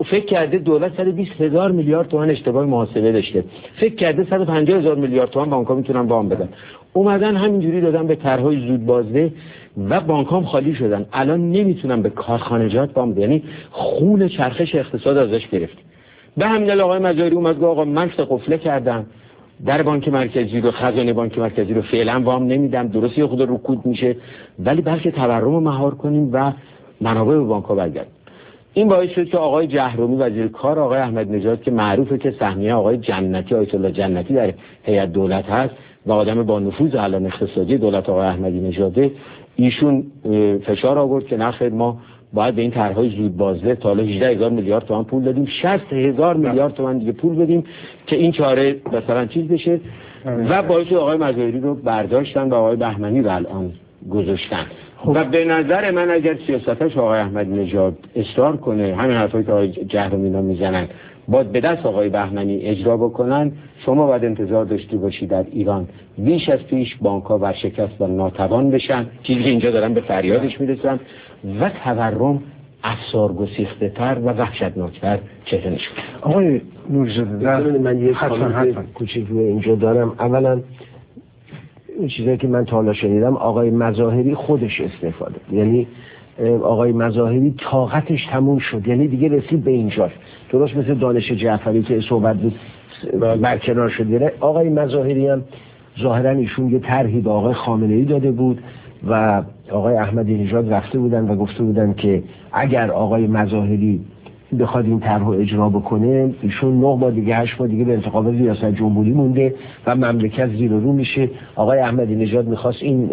فکر کرده دولت 120,000 میلیارد تومان اشتباه محاسبه داشته، فکر کرده 150,000 میلیارد تومان بانک‌ها میتونن وام بدن، اومدن همینجوری دادن به طرح‌های زود بازده و بانک‌ها خالی شدن. الان نمیتونن به کارخانجات وام بدن، یعنی خون چرخش اقتصاد ازش گرفت. به همین دلیل آقای مظاهری اومد گفت آقا من قفله کردم، در بانک مرکزی رو، خزانه بانک مرکزی رو فعلا وام نمیدم، درستی خود رکود میشه ولی بلکه تورم رو مهار کنیم و منابع به بانک‌ها برگردیم. این باعث شد که آقای جهرومی وزیر کار آقای احمدی نژاد که معروفه که سهمیه آقای جنتی آیت الله جنتی در هیئت دولت هست و آدم با نفوذ الان اقتصادی دولت آقای احمدی نژاده، ایشون فشار آورد که نخیر ما باید به این طرح‌های زود بازده تا حالا 18,000 میلیارد تومان پول دادیم، 60,000 میلیارد تومان دیگه پول بدیم که این چاره مثلا چیز بشه و باعث آقای مظاهری رو برداشتن و آقای بهمنی رو الان گذاشتن. و به نظر من اگر سیاستش آقای احمدی نژاد اصرار کنه، همین حرفایی که آقای جهرومی اینا میزنن باید به دست آقای بهمنی اجرا بکنن، شما باید انتظار داشته باشید در ایران بیش از پیش بانک‌ها ورشکست و ناتوان بشن، چیزی که اینجا دارن به فریادش میرسن و تورم افسار گسیخته تر و وحشتناکتر چهره نشون. آقای نوری‌زاده من یک کامنت کوچیک روی اینجا دارم. اولا این چیزایی که من تا حالا شنیدم آقای مظاهری خودش استفاده، یعنی آقای مظاهری طاقتش تموم شد، یعنی دیگه رسید به اینجا، درست مثل دانش جعفری که صحبت بود برکنار شد. آقای مظاهری هم ظاهرا ایشون یه طرحی به آقای خامنه‌ای داده بود و آقای احمدی نژاد رفته بودن و گفته بودن که اگر آقای مظاهری بخواد این طرحو اجرا بکنه ایشون 9 ماه دیگه 8 ماه دیگه به انتخابات ریاست جمهوری مونده و مملکت زیر و رو میشه. آقای احمدی نژاد میخواست این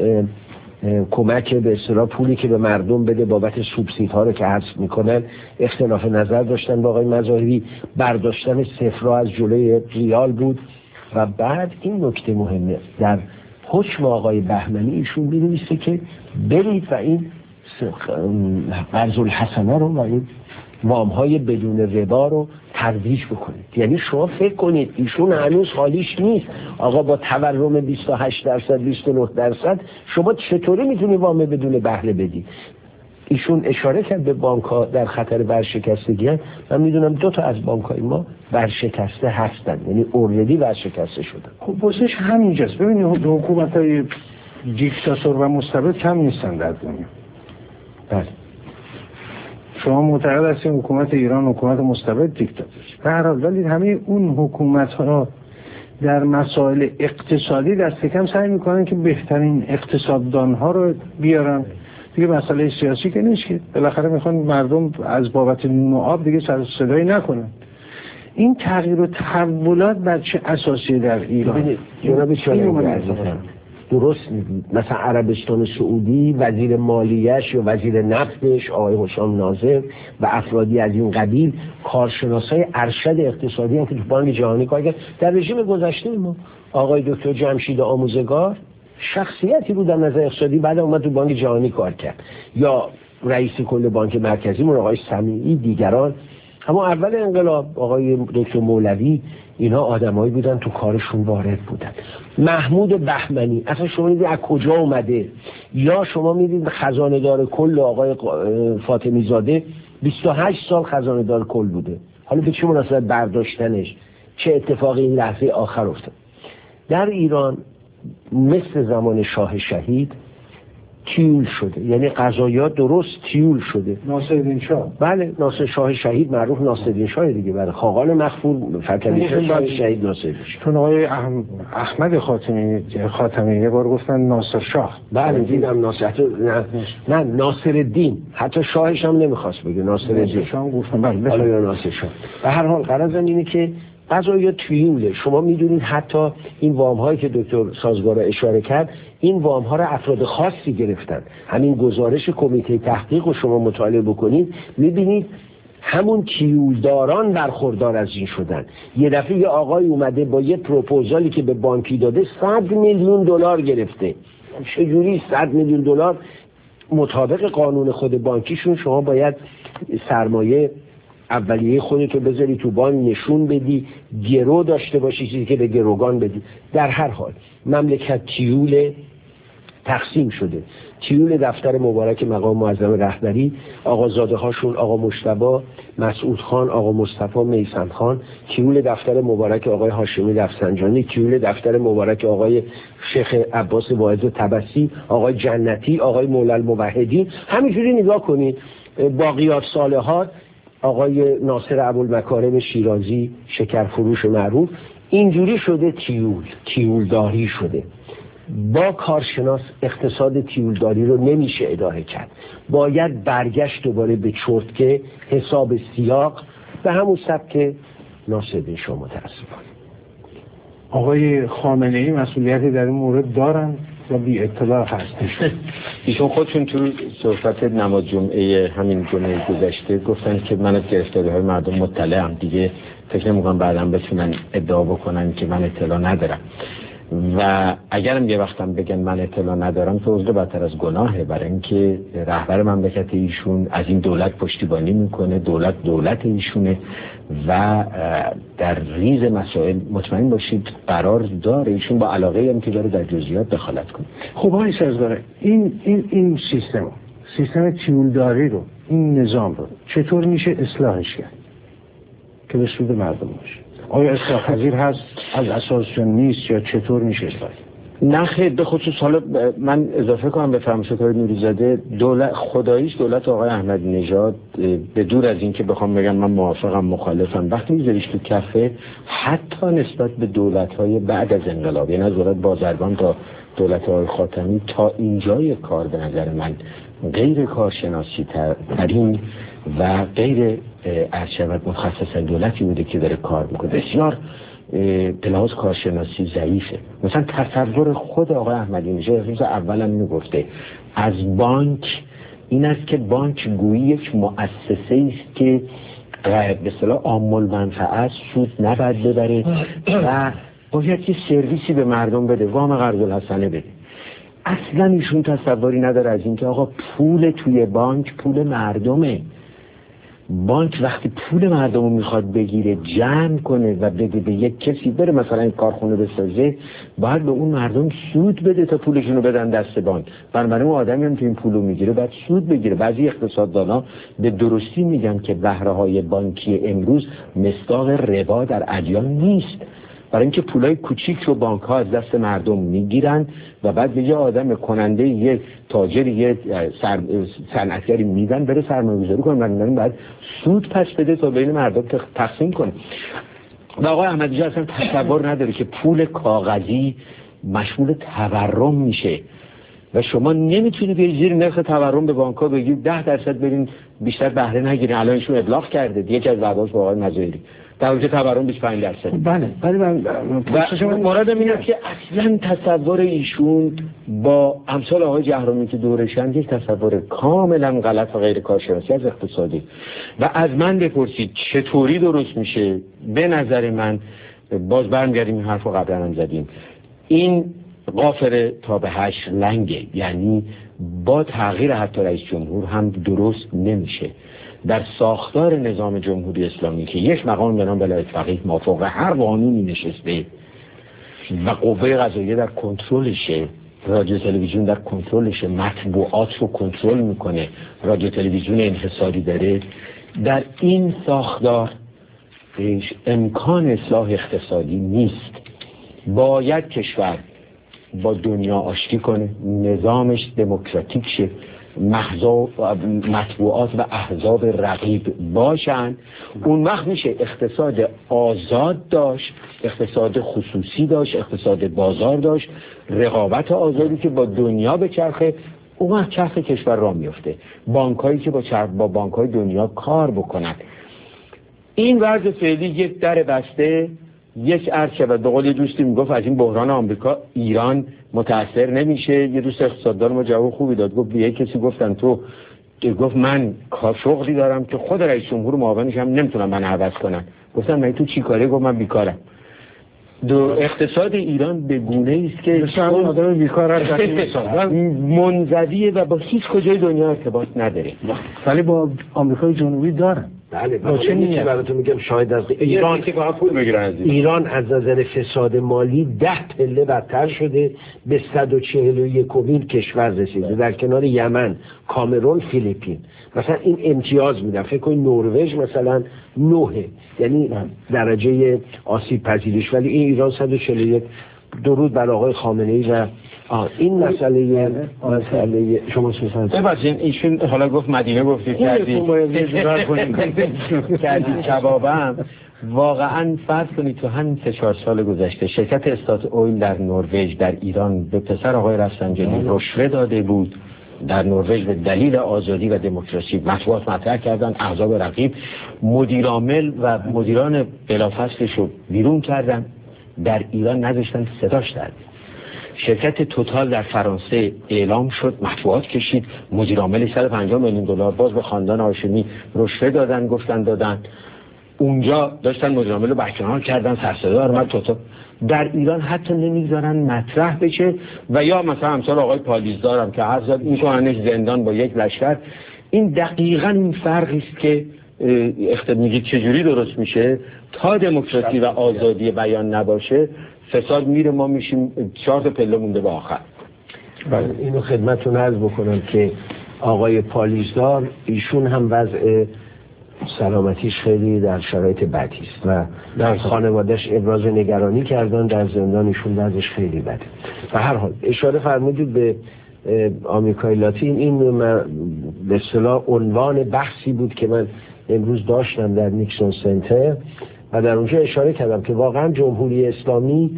کمک به اصطلاح پولی که به مردم بده بابت سوبسیدها رو که حذف میکنن، اختلاف نظر داشتن با آقای مظاهری، برداشتن صفر از جلوی ریال بود. و بعد این نکته مهمه، در حکم آقای بهمنی ایشون می‌نویسه که برید و این قرض الحسنه رو و این وام‌های بدون ربا رو ترویج بکنید. یعنی شما فکر کنید ایشون هنوز خالیش نیست، آقا با تورم 28% 29% شما چطوری میتونی وام بدون بهره بدی؟ ایشون اشاره کرد به بانک‌ها در خطر ورشکستگی هستند. من میدونم 2 تا از بانک‌های ما ورشکسته هستن، یعنی اوردی ورشکسته شدن. خب پرسش همینجاست. ببینید حکومت‌های دیکتاتور و مستبد کم نیستن در دنیا. بله. شما معتقد هستید حکومت ایران حکومت مستبد دیکتاتور. به هر حال ولی همه اون حکومت‌ها در مسائل اقتصادی دست کم سعی می‌کنن که بهترین اقتصاددان‌ها رو بیارن. دیگه مسئله سیاسی که نیست که بالاخره میخوان مردم از بابت نون و آب دیگه سر صدایی نکنن. این تغییر و تحولات بر چه اساسی در ایران؟ جناب شایعی عزیزم درست میگید. مثلا عربستان سعودی وزیر مالیش یا وزیر نفتش آقای حسام ناظر و افرادی از این قبیل کارشناسای ارشد اقتصادی هم که تو بانک جهانی کار کرد. در رژیم گذشته ما آقای دکتر جمشید آموزگار شخصیتی بود در نظر اقتصادی، بعد اومد تو بانک جهانی کار کرد، یا رئیس کل بانک مرکزی آقای سمیعی، دیگران. اما اول انقلاب آقای دکتر مولوی، اینها آدمایی بودن تو کارشون وارد بودن. محمود بهمنی اصلا شما میدید از کجا اومده؟ یا شما میدید خزانه دار کل آقای فاطمی زاده 28 سال خزانه دار کل بوده، حالا به چه مناسبت برداشتنش؟ چه اتفاقی این لحظه آخر افتاد؟ در ایران مثل زمان شاه شهید تیول شده، یعنی قضایات درست تیول شده. ناصرالدین شاه، بله ناصر شاه شهید معروف ناصرالدین شاه دیگه، بله خاقان مغفور فتحعلی شاه شهید ناصرالدین شاه. چون آقای احمد خاتمی یه بار گفتن ناصر شاه. بله دیدم ناصر، نه ناصرالدین، حتی شاهش هم نمیخواست بگه ناصرالدین شاه گفتن. بله حالا یا ناصر شاه. به هر حال غرض اینه که قضایات تیوله. شما میدونید حتی این وام هایی که دکتر سازگارا اشاره کرد، این وام ها را افراد خاصی گرفتن. همین گزارش کمیته تحقیق رو شما مطالعه بکنید میبینید همون تیولداران برخوردار از این شدن. یه دفعه یه آقای اومده با یه پروپوزالی که به بانکی داده 100 میلیون دلار گرفته. چجوری 100 میلیون دلار؟ مطابق قانون خود بانکیشون شما باید سرمایه اولیه خودتو بذاری تو بانک نشون بدی، گرو داشته باشی، چیزی که به گروگان بدی. در هر حال مملکت تیوله تقسیم شده. تیول دفتر مبارک مقام معظم رهبری، آقازاده هاشون آقا مجتبی مسعود خان، آقا مصطفی میثم خان، تیول دفتر مبارک آقای هاشمی رفسنجانی، تیول دفتر مبارک آقای شیخ عباس واعظ طبسی، آقای جنتی، آقای مولا الموحدین. همینجوری نگاه کنید. باقیات صالحات آقای ناصر ابوالمکارم شیرازی، شکرفروش معروف. اینجوری شده تیولداری شده. با کارشناس اقتصاد تیولداری رو نمیشه اداره کرد، باید برگشت دوباره به چرتکه، حساب سیاق، به همون سبک ناصرالدین شاه. متاسفانه آقای خامنه‌ای مسئولیتی در این مورد دارن و بی اطلاع هستش. ایشون خودشون تو صحبت نماز جمعه همین جمعه گذشته گفتن که من از گرفتاری‌های مردم مطلعم، دیگه فکر نمی‌کنم بعداً بتونن ادعا بکنن که من اطلاع ندارم. و اگرم یه وقتم بگن من اطلاع ندارم که عذر بدتر از گناهه، برای اینکه رهبر مملکت ایشون از این دولت پشتیبانی میکنه، دولت ایشونه و در ریز مسائل مطمئن باشید قرار داره ایشون با علاقه هم که داره در جزئیات دخالت کنه. خب آقای سازگاره، این سیستم تیولداری رو، این نظام رو چطور میشه اصلاحش کرد که به سود مردم باشه؟ آیا اصلاح پذیر هست، از اساسشون نیست، یا چطور میشه اصلاح؟ نه خیر، به خصوص حالا من اضافه کنم به فرمایشات آقای نوری‌زاده، خداییش دولت آقای احمدی نژاد به دور از این که بخوام بگم من موافقم مخالفم، وقتی میذاریش تو کفه حتی نسبت به دولت‌های بعد از انقلاب، یعنی از دولت بازرگان تا دولت آقای خاتمی، تا اینجای کار به نظر من غیر کارشناسی ترین و غیر ارشد متخصص دولتی بوده که داره کار میکنه. بسیار به لحاظ کارشناسی ضعیفه. مثلا تصور خود آقای احمدی نژاد روز اولا میگفته از بانک این است که بانک گویی یک مؤسسه است که به اصطلاح عام المنفعه سود نباید ببره و باید یه سرویسی به مردم بده، وام قرض الحسنه بده. اصلا ایشون تصوری نداره از اینکه آقا پول توی بانک پول مردمه. بانک وقتی پول مردم رو میخواد بگیره، جمع کنه و بده به یک کسی بره مثلا این کارخونه بسازه، باید به اون مردم سود بده تا پولشون رو بدن دست بانک. بنابراین اون آدمی هم که این پول رو میگیره باید سود بگیره. بعضی اقتصاددانا به درستی میگن که بهره‌های بانکی امروز مصداق ربا در ادیان نیست، برای اینکه پولای کوچیک رو بانک ها از دست مردم میگیرن و بعد به یه آدم کننده، یه تاجر، یه صنعتگری میدن بره سرمایه‌گذاری کنه، بنابراین باید سود پس بده تا بین مردم تقسیم کنه. و آقای احمدی نژاد اصلا تصور نداره که پول کاغذی مشمول تورم میشه و شما نمیتونی به زیر نرخ تورم به بانک ها بگید 10% برین بیشتر بهره نگیرین. الان ایشون ابلاغ کرده یکی از وعده‌هاش با آقای مظاهری در حوزه تورم 25%. بله من مرادم اینه که اصلا تصور ایشون با امثال آقای جهرمی که دورشن یک تصور کاملا غلط و غیر کارشناسی از اقتصادی. و از من بپرسید چطوری درست میشه؟ به نظر من باز برمیگردیم این حرفو قبلا هم زدیم، این غافر تا به 8 لنگه، یعنی با تغییر حتی رئیس جمهور هم درست نمیشه. در ساختار نظام جمهوری اسلامی که یک مقام به نام ولایت فقیه مافوق هر قانونی نشسته و قوه قضاییه در کنترلشه، رادیو تلویزیون در کنترلشه، مطبوعات رو کنترل میکنه، رادیو تلویزیون انحصاری داره، در این ساختار امکان اصلاح اقتصادی نیست. باید کشور با دنیا آشتی کنه، نظامش دموکراتیک شه، مطبوعات و احزاب رقیب باشن، اون وقت میشه اقتصاد آزاد داشت، اقتصاد خصوصی داشت، اقتصاد بازار داشت، رقابت آزادی که با دنیا به چرخه، اون وقت چرخ کشور را میفته، بانکایی که با بانکای دنیا کار بکنن. این وضع فعلی یک در بسته، یک عرشه و به قول دوستی میگفت از این بحران آمریکا ایران متاثر نمیشه. یه دوست اقتصاددان ما جواب خوبی داد، گفت یه کسی گفتن تو، گفت من شغلی دارم که خود رئیس جمهور معاونش هم نمیتونم من عوض کنن. گفتن من تو چی کاره؟ گفت من بیکارم. اقتصاد ایران به گونه است که آدم بیکار منزویه و با هیچ کجای دنیا ارتباط نداره، ولی با آمریکای جنوبی دارن. بله با چه نیتی براتون میگم شاید از ایران که فقط پول بگیرن از ایران از نظر فساد مالی 10 پله بدتر شده، به 141مین کشور رسیده در کنار یمن، کامرون، فیلیپین. مثلا این امتیاز میدن، فکر کنید نروژ مثلا 9 یعنی درجه آسیب پذیریش، ولی این ایران 141. درود بر آقای خامنه‌ای و این مسئله شما ببخشید ایشون حالا گفت مدینه گفتید کردید جوابم واقعا فرض کنید تو همین 3-4 سال گذشته شرکت استات اویل در نروژ در ایران به پسر آقای رفسنجانی رشوه داده بود. در نروژ به دلیل آزادی و دموکراسی مطبوعات مطرح کردن، احزاب رقیب مدیرعامل و مدیران بلافاصله‌اش رو بیرون کردن، در ایران نذاشتن صداش در بیاد. شرکت توتال در فرانسه اعلام شد، مطبوعات کشید، مدیرعامل 150 میلیون دلار باز به خاندان هاشمی رشوه دادن، گفتن دادن. اونجا داشتن مدیرعامل رو برکنار کردن، سرصدا اومد توتال. در ایران حتی نمیذارن مطرح بشه و یا مثلا امثال آقای پالیزدار هم که حرف زد این کننش زندان با یک لشکر. این دقیقاً این فرقی است که میگید چجوری درست میشه. تا دموکراسی و آزادی بیان نباشه فساد میره، ما میشیم 4 تا پله مونده به آخر. اینو خدمتتون عرض بکنم که آقای پالیزدار ایشون هم وضع سلامتیش خیلی در شرایط بدی است و در خانواده‌اش ابراز نگرانی کردن، در زندان ایشون وضعش خیلی بده. و هر حال اشاره فرمودید به آمریکای لاتین، این به اصطلاح عنوان بحثی بود که من امروز داشتم در نیکسون سنتر و در اونجا اشاره کردم که واقعا جمهوری اسلامی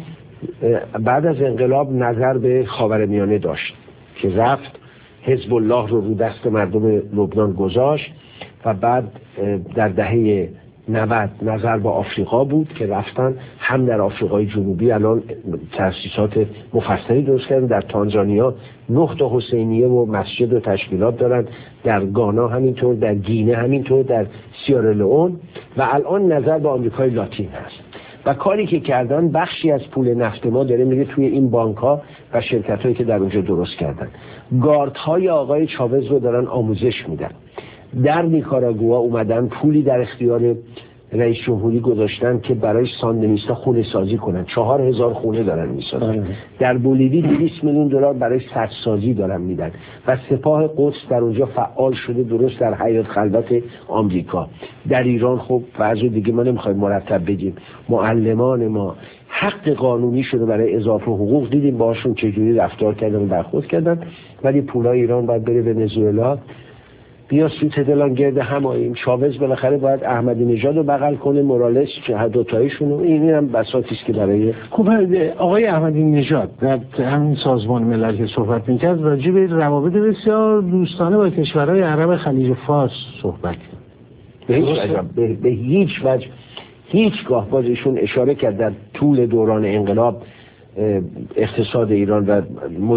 بعد از انقلاب نظر به خاورمیانه داشت که رفت حزب الله رو دست مردم لبنان گذاشت و بعد در دهه 90 نظر به آفریقا بود که رفتن هم در آفریقای جنوبی الان تأسیسات مفصلی درست کردن، در تانزانیا 9 تا حسینیه و مسجد و تشکیلات دارن، در گانا همینطور، در گینه همینطور، در سیارالئون و الان نظر به آمریکای لاتین هست. و کاری که کردن بخشی از پول نفت ما داره میره توی این بانک ها و شرکت هایی که در اونجا درست کردن. گارد های آقای چاوز رو دارن آموزش میدن. در نیکاراگوآ اومدن پولی در اختیار رئیس جمهوری گذاشتن که برای ساندینیستا خونه سازی کنن. 4000 خونه دارن میسازن. در بولیوی 200 میلیون دلار برای سدسازی دارن میدن و سپاه قدس در اونجا فعال شده، درست در حیات خلوت آمریکا. در ایران خب وضع دیگه ما نمیخوایم مرتب بگیم، معلمان ما حق قانونی شده برای اضافه حقوق، دیدیم باشون چجوری رفتار کردن و برخورد کردن، ولی پولای ایران باید بره ونزوئلا. بیا سوت دلان گرد هماییم. چاوز بالاخره باید احمدی نژاد رو بغل کنه، مورالس دوتایشون رو. این هم بساطی است که برای خوب آقای احمدی نژاد در همین سازمان ملل که صحبت می‌کرد راجع به روابط بسیار دوستانه با کشورهای عرب خلیج فارس صحبت کرد. به هیچ وجه هیچگاه باز ایشون اشاره کرد در طول دوران انقلاب اقتصاد ایران و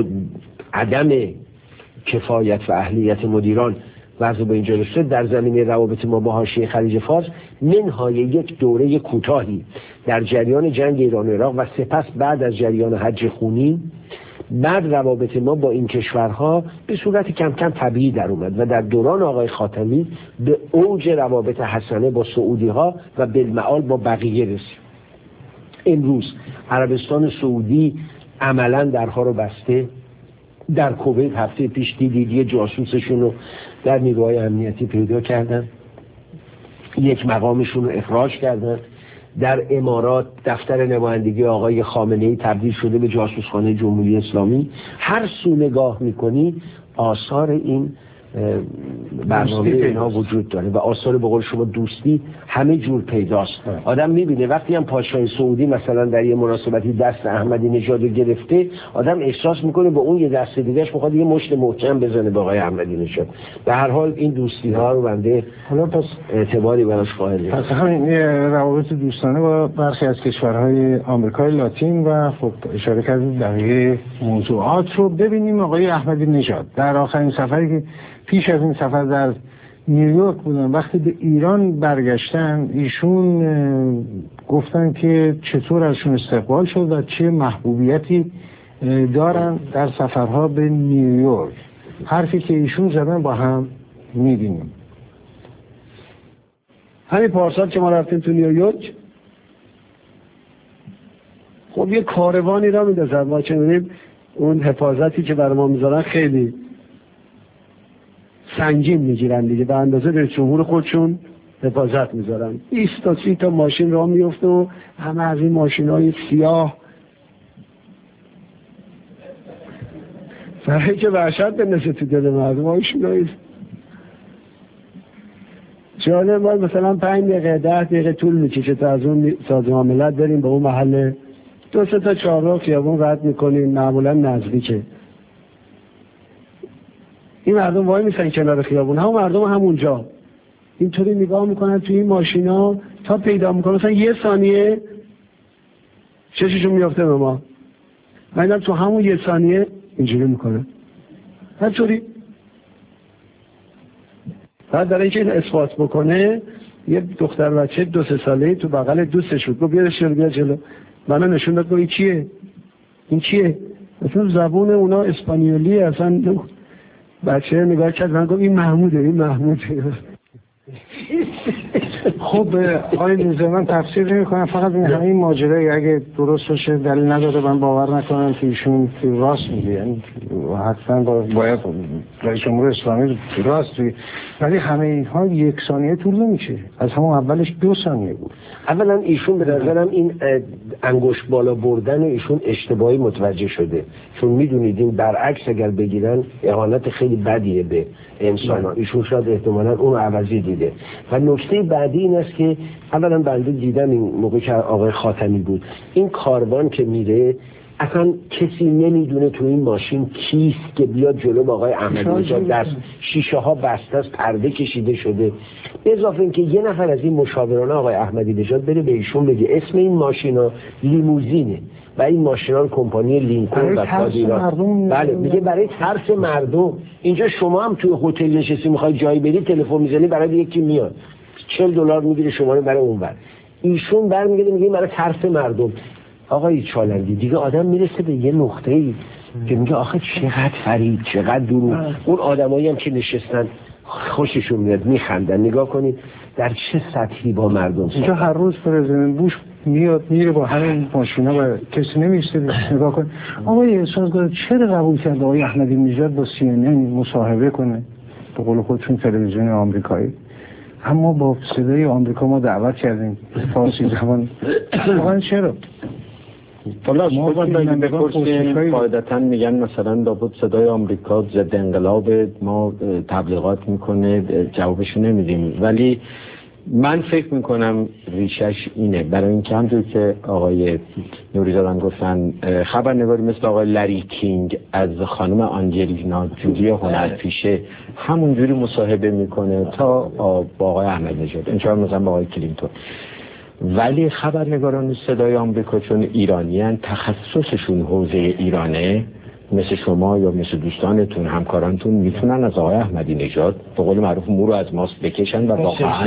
عدم کفایت و اهلیت مدیران وضع به اینجا رسید. در زمینه روابط ما با حاشیه خلیج فارس منهای یک دوره کوتاهی در جریان جنگ ایران و عراق و سپس بعد از جریان حج خونی، بعد روابط ما با این کشورها به صورت کم کم طبیعی در اومد و در دوران آقای خاتمی به اوج روابط حسنه با سعودی ها و بالمعال با بقیه رسید. امروز عربستان سعودی عملا درها رو بسته. در کویت هفته پیش دیدید یه جاسوسشون رو در نیروهای امنیتی پیدا کردن، یک مقامشون رو اخراج کردن. در امارات دفتر نمایندگی آقای خامنه‌ای تبدیل شده به جاسوسخانه جمهوری اسلامی. هر سو نگاه میکنی آثار این برنامه اینا وجود داره و آثار به قول شما دوستی همه جور پیداست. آدم میبینه وقتی هم پادشاه سعودی مثلا در یه مناسبتی دست احمدی نژاد رو گرفته، آدم احساس میکنه با اون یه دست دیگه‌اش میخواد یه مشت محکم بزنه به آقای احمدی نژاد. به هر حال این دوستی ها رو بنده حالا پس اعتباری براش قائلم. پس همین روابط دوستانه با برخی از کشورهای آمریکای لاتین و خب اشاره کردید بقیه موضوعات رو ببینیم. آقای احمدی نژاد در آخرین سفری که پیش از این سفر در نیویورک بودن، وقتی به ایران برگشتن ایشون گفتن که چطور ازشون استقبال شد و چه محبوبیتی دارن در سفرها به نیویورک. حرفی که ایشون زدن با هم می‌بینیم. همین پارسال که ما رفتیم تو نیویورک، خب یه کاروانی را میندازن، ما چه می‌بینیم اون حفاظتی که برای ما میذارن خیلی سنگین میگیرن دیگه، به اندازه رئیس جمهور خودشون حفاظت میذارن. 20 تا 30 تا ماشین راه میفته و همه از این ماشین‌های سیاه فرقی که وحشت بندازه تو دل مردم. هایشون جالب باید مثلا 5 دقیقه 10 دقیقه طول میکشه تا از اون سازمان ملت بریم به اون محل 2-3 تا چهارراه خیابون رد میکنیم، معمولا نزدیکه. این مردم وای میسن کنار خیابون، همون مردم همونجا اینطوری نگاه میکنن تو این ماشینا تا پیدا میکنن مثلا یه ثانیه چششون میافته به ما، من تو همون یه ثانیه اینجوری میکنه همطوری. بعد برای اینکه این اثبات بکنه یه دختر بچه 2-3 ساله‌ای تو بغل دوستش بود، گفت بیا جلو، منو نشون داد، این کیه؟ این کیه؟ مثلا زبون اونا اسپانیولی، اصلا بچه نگاه کرد من گفت این محموده. خب آقای نیزه من تفسیر نمی کنم، فقط این ماجرای اگه درست باشه دلیل نداره من باور نکنم که ایشون راست میگه، یعنی حتما باید رئیس جمهور اسلامی راست میگه، ولی همه اینها 1 ثانیه طول نمیشه، از همون اولش 2 ثانیه بود. اولا ایشون به نظرم این انگشت بالا بردن ایشون اشتباهی متوجه شده، چون میدونید این برعکس اگر بگیرن اهانت خیلی بدیه به انسان. ایشون شاید احتمالاً اون عوضی دیده. و نکته بعدی این است که اولا بنده دیدم این موقع که آقای خاتمی بود، این کاروان که میره اصلا کسی نمیدونه تو این ماشین کیست که بیاد جلو با آقای احمدی‌نژاد دست، شیشه ها بسته است، پرده کشیده شده. به اضافه اینکه یه نفر از این مشاوران آقای احمدی‌نژاد بره به ایشون بگه اسم این ماشینا لیموزینه و این ماشینا کمپانی لینکن و کادیلاک، بله میگه برای ترس مردم. اینجا شما هم توی هتل نشستی میخوای جایی بری، تلفن میزنی برای یکی میاد $40 میگیره شما رو برای اونور، ایشون برمیگرده میگه برای ترس مردم. آقای چالنگی دیگه آدم میرسه به یه نقطه‌ای که میگه آخه چقدر فرید، چقدر دروغ. اون آدمایی هم که نشستن خوششون میاد میخندن، نگاه کنید در چه سطحی با مردم. اینجا هر روز پرزیدنت بوش میاد میره با همین ماشینا و کسی نمیسته نگاه کنه. آقای احساسگار چرا قبول کرد آقای احمدی‌نژاد با CNN مصاحبه کنه، به قول خودشون تلویزیون آمریکایی، اما با صدای آمریکا ما دعوت کردیم فارسی زبان. واقعا چرا؟ والا ما باید بپرسیم، قاعدتا میگن مثلا لابد صدای آمریکا ضد انقلاب ما تبلیغات میکنه، جوابشو نمیدیم. ولی من فکر میکنم ریشش اینه، برای اینکه همونطور که آقای نوری‌زاده گفتن خبرنگاری مثل آقای لری کینگ از خانم آنجلینا جولی هنرپیشه همونجوری مصاحبه میکنه تا با آقای احمدی‌نژاد، انشاءالله مثلا با آقای کلینتون. ولی خبرنگاران صدای آمریکا چون ایرانیان، تخصصشون حوزه ایرانه، مثل شما یا مثل دوستانتون همکارانتون میتونن از آقای احمدی‌نژاد به قول معروف مو رو از ماست بکشن و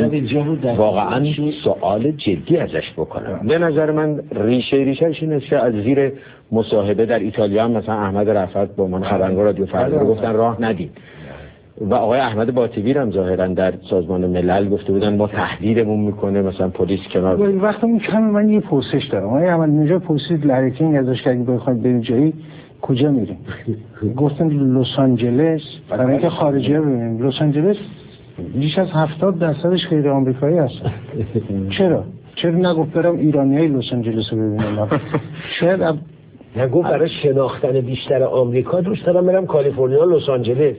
واقعا سوال جدی ازش بکنن. به نظر من ریشهش اینه که از زیر مصاحبه در ایتالیا هم مثلا احمد رفعت با من خبرنگار رادیو فردا گفتن راه ندید و آقای احمد باطبی هم ظاهرا در سازمان ملل گفته بودن ما تهدیدمون میکنه مثلا پلیس کنار. وقتی کم من یه پرسش دارم، آقای احمدی‌نژاد پرسید لری کینگ ازش که اگه بخواید برید جایی کجا میریم؟ گفتن لس آنجلس، برای اینکه خارجی‌ها ببینیم. لس آنجلس بیش از 70% غیر آمریکایی هستن. چرا نگفت برم ایرانیای لس آنجلس رو ببینم؟ شاید نگفت برای شناختن بیشتر آمریکا دوست دارم برم کالیفرنیا، لس آنجلس،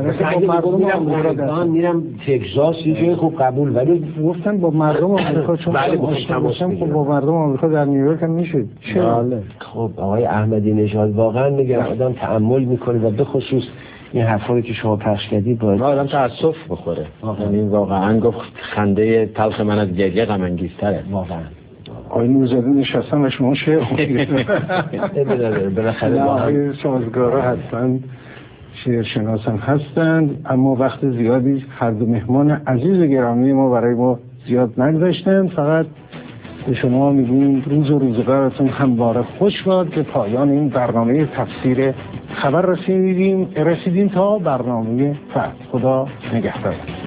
میرم تگزاس، یه جای خوب قبول. ولی گفتن با مردم آمریکا چون آشنا باشم خب با مردم آمریکا در نیویورک هم میشه. بله. خب آقای احمدی‌نژاد واقعا میگم آدم تأمل میکنه و به خصوص این حرفایی که شما پخش کردید باید آدم تأسف بخوره. یعنی واقعا گفت خنده تلخ من از گریه غم انگیزتره. واقعا آقای نوری‌زاده نشستن و شما شعر خوندید. بالاخره آقای سازگارا هستند، شعرشناس هم هستند، اما وقت زیادی هر دو مهمان عزیز گرامی ما برای ما زیاد نگذاشتند. فقط به شما میگیم روز و روزگارتون همواره خوش باد. به پایان این برنامه تفسیر خبر رسیدیم تا برنامه فرد. خدا نگهدار.